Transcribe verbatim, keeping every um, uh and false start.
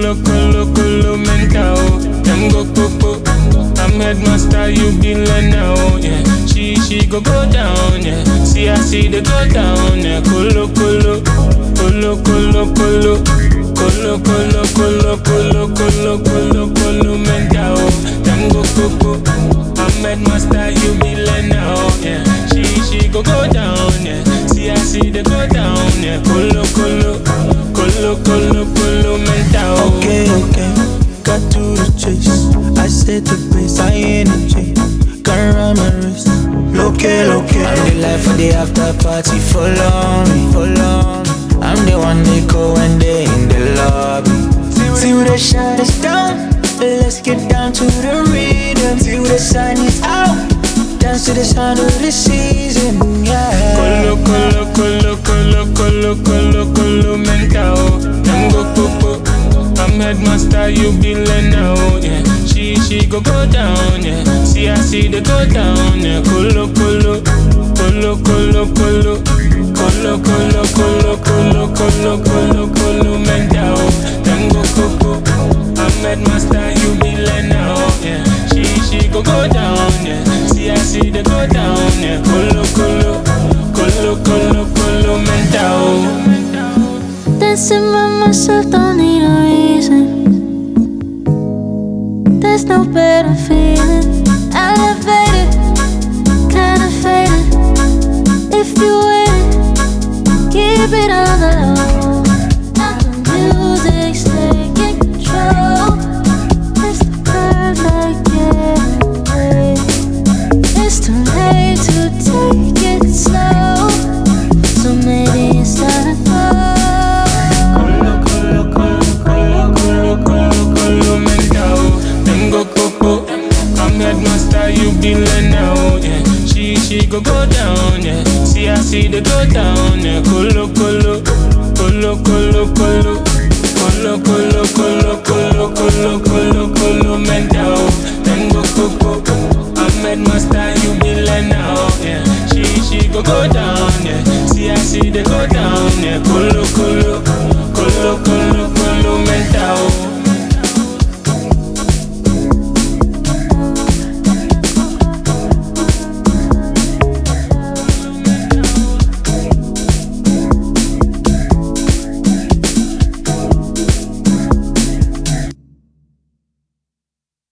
colo, colo, colo, mental. Them go coco. I'm headmaster, you be learner now, yeah. She, she go go down, yeah. See, I see the go down, yeah. Colo, colo, colo, colo, colo, colo, colo, colo, colo, colo, colo, colo, mental. Them go coco. I'm headmaster, you be learner now, yeah. She, she go go down, yeah. See, I see the go down, yeah. Colo, colo, colo, colo, colo, mental. Okay, okay, got to the chase. I set the pace, I energy. Got around my wrist. Loke, loke. I'm the life of the after party. Follow me, follow me. I'm the one they call when they in the lobby. Till the shine is down, let's get down to the rhythm. Till the sun is out, dance to the sound of the season, yeah. Colo, colo, colo, colo, colo, colo, colo, mental. Them go coco. I'm headmaster, you be learner now, yeah. She, she go go down, yeah. See, I see the go down, yeah. Colo, colo, colo, colo, colo, colo, colo, colo, colo, colo, colo, colo, mental. Them go coco. I'm headmaster, you be learner now, yeah. She, she go go down, yeah. See, I see the go down, yeah. Colo, colo, colo, colo, colo, mental. Dancing by myself, don't need a reason. There's no better feeling. Elevated, kinda faded. If you win, keep it on the low. And the music's taking control. It's the perfect getaway. It's too late to take it slow, so maybe it's time to go. I'm headmaster, you be learner now, yeah. She, she go go down, yeah. See, I see the go down, yeah. Colo, colo, colo, colo, colo, colo, colo, colo, colo, colo, colo, colo, mental.